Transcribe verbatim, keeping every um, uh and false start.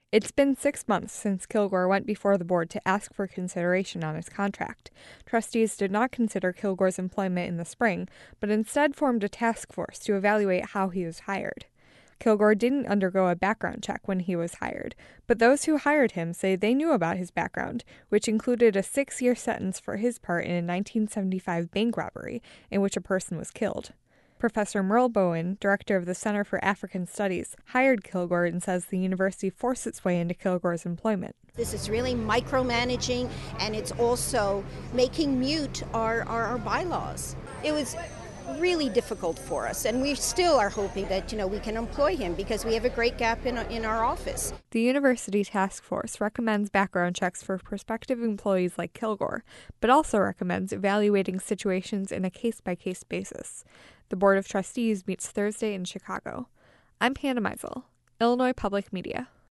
It's been six months since Kilgore went before the board to ask for consideration on his contract. Trustees did not consider Kilgore's employment in the spring, but instead formed a task force to evaluate how he was hired. Kilgore didn't undergo a background check when he was hired, but those who hired him say they knew about his background, which included a six-year sentence for his part in a nineteen seventy-five bank robbery in which a person was killed. Professor Merle Bowen, director of the Center for African Studies, hired Kilgore and says the university forced its way into Kilgore's employment. This is really micromanaging, and it's also making mute our, our, our bylaws. It was really difficult for us, and we still are hoping that, you know, we can employ him because we have a great gap in, in our office. The university task force recommends background checks for prospective employees like Kilgore, but also recommends evaluating situations in a case-by-case basis. The Board of Trustees meets Thursday in Chicago. I'm Hannah Meisel, Illinois Public Media.